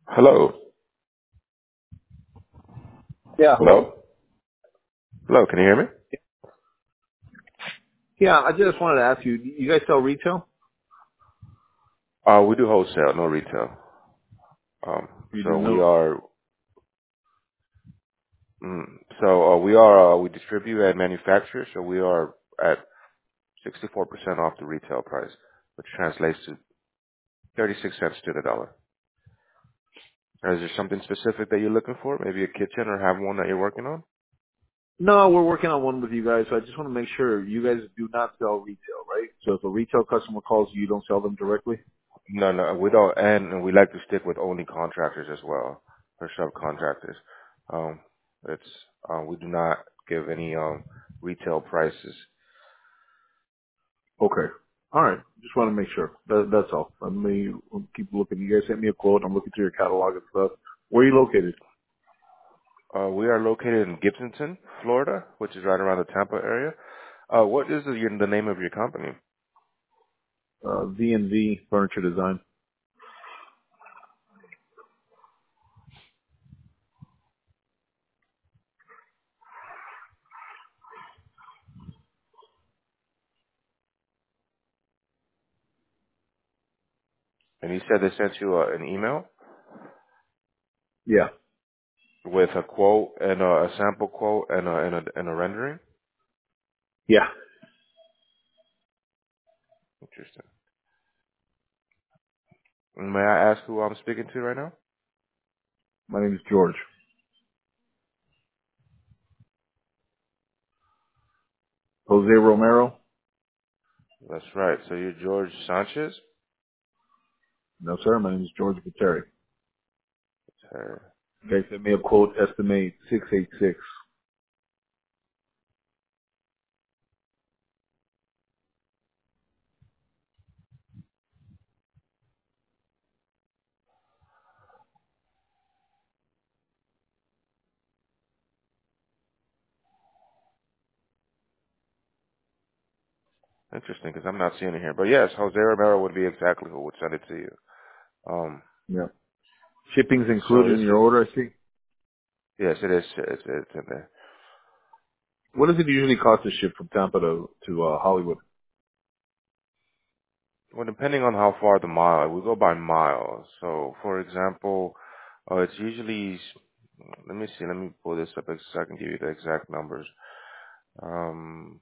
Hello. Yeah, hello? Hello. Hello. Can you hear me? Yeah, I just wanted to ask you, you guys sell retail? We do wholesale, no retail. You do So we no. are. Mm, so we distribute and manufacture. So we are at 64% off the retail price, which translates to 36 cents to the dollar. Is there something specific that you're looking for? Maybe a kitchen or have one that you're working on? No, we're working on one with you guys, so I just want to make sure you guys do not sell retail, right? So if a retail customer calls you, you don't sell them directly? No, no, we don't. And we like to stick with only contractors as well, or subcontractors. Um, it's we do not give any retail prices. Okay. All right. Just want to make sure. That's all. Let me keep looking. You guys sent me a quote. I'm looking through your catalog and stuff. Where are you located? We are located in Gibsonton, Florida, which is right around the Tampa area. What is the name of your company? V&V Furniture Design. And you said they sent you an email Yeah. with a quote and a sample quote and a rendering. Yeah. Interesting. May I ask who I'm speaking to right now? My name is George. Jose Romero? That's right. So you're George Sanchez. No, sir. My name is George Pateri. Uh, You guys sent me a quote, estimate 686. Interesting, because I'm not seeing it here. But yes, Jose Romero would be exactly who would send it to you. Um, Yeah. Shipping's so included in this your is order, I see. yes, it is. It's in there. What does it usually cost to ship from Tampa to Hollywood? Well, depending on how far the mile, we go by miles. So, for example, it's usually. Let me see. Let me pull this up so I can give you the exact numbers. Um,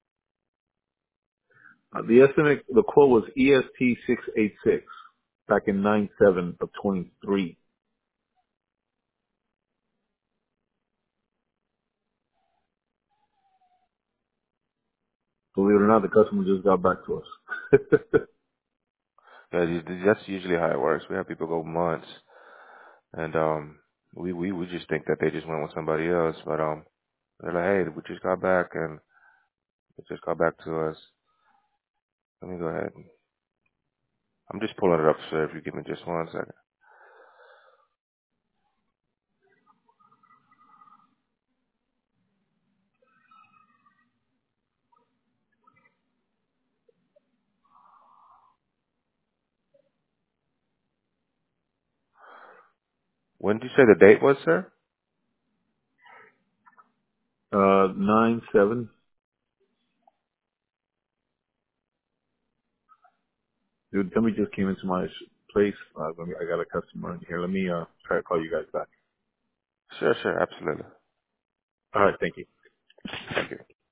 The estimate, the quote was EST 686 back in 9/7 of 23. Believe it or not, the customer just got back to us. yeah, that's usually how it works. We have people go months, and we just think that they just went with somebody else, but they're like, hey, we just got back, and it just got back to us. Let me go ahead. I'm just pulling it up, sir. If you give me just 1 second. When did you say the date was, sir? 9/7. Dude, somebody just came into my place. I got a customer in here. Let me try to call you guys back. Sure, sure, absolutely. All right, thank you. Thank you.